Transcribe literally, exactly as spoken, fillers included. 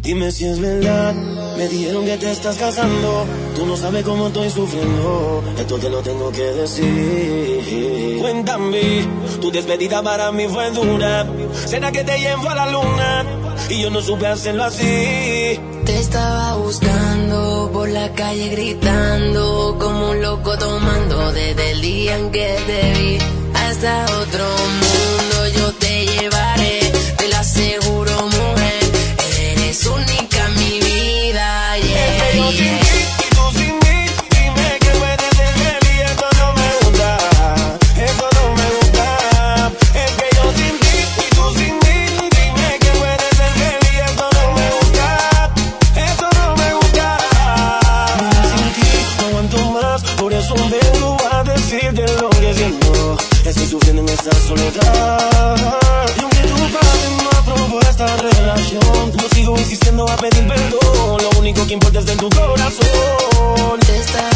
Dime si es verdad, me dijeron que te estás casando. Tú no sabes cómo estoy sufriendo, esto te lo tengo que decir. Cuéntame, tu despedida para mí fue dura. ¿Será que te llevo a la luna? Y yo no supe hacerlo así. Te estaba buscando por la calle gritando, como un loco tomando desde el día en que te vi. Hasta otro mundo yo te llevaré, te lo aseguro, mujer. Eres única en mi vida, yeah. Es que yo sin ti y tú sin mí, dime que puedes ser feliz. Esto no me gusta, esto no me gusta. Es que yo sin ti y tú sin mí, dime que puedes ser feliz. Esto no me gusta, esto no me gusta. Sin ti no aguanto más, por eso vengo a decirte lo que siento. Estoy sufriendo en esta soledad. Y aunque tu padre no aprobó esta relación, no sigo insistiendo a pedir perdón. Lo único que importa es de tu corazón. Te está